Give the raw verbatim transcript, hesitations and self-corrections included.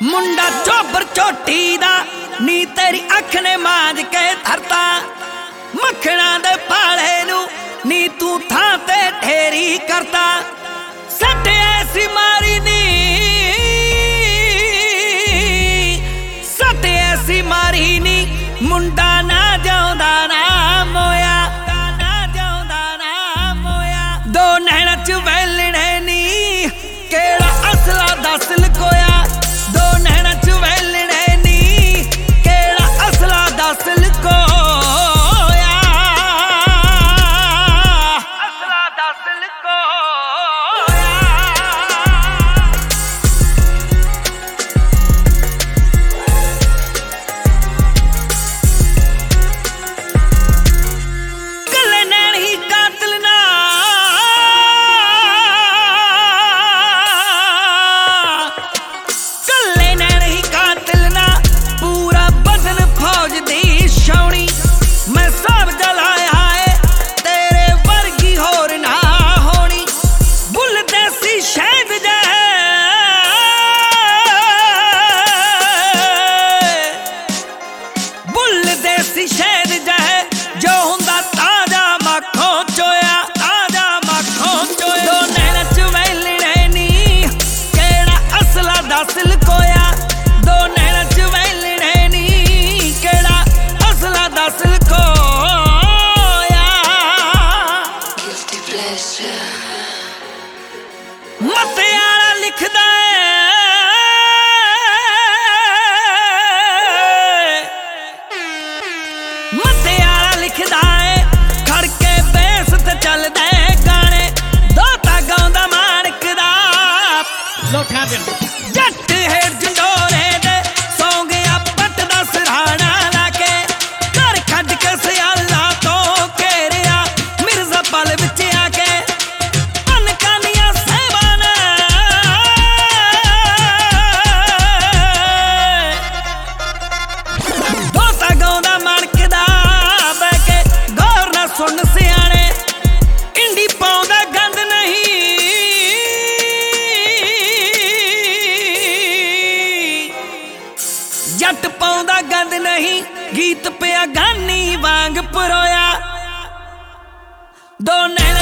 मुंडा चोबर चोटी दा नी तेरी अख ने मांज के धरता मखणा दे पाले नू नी तू थां ते ठेरी करता सट ऐसी मारी नी सट ऐसी मारी नी मुंडा ना जाउंदा ना मोया ना जाउंदा ना मोया दो नैना च वैलणे नी केड़ा असला दस लकोया दो नैना च वैलणे नी केड़ा असला दस लकोया असला दस लकोया कल्ले नैन ही कातिल ना मैं सब जलाया है तेरे वर्गी होर ना होनी बुल देसी शहद जै बुल देसी शहद जै जो हुंदा ताजा मक्खों चोया ताजा मक्खों चोया दो नैना च वैलणे नी केड़ा असला दस लकोया दो नैना च वैलणे नी केड़ा असला दस मते आला लिखदा मते आला लिखदा खड़के बेस ते चलदे गाने दोता गाउंदा माणक दा लोठा दिन जट हेठ जंडोरे दे सौ गया पट दा सराहना लाके घर खड्ड के सियाला तो घेरिया मिर्जा पल विच आके सुन सियाने इंडी पाउंदा गंद नहीं जट पाउंदा गंद नहीं गीत पिया गानी वांग परोया दो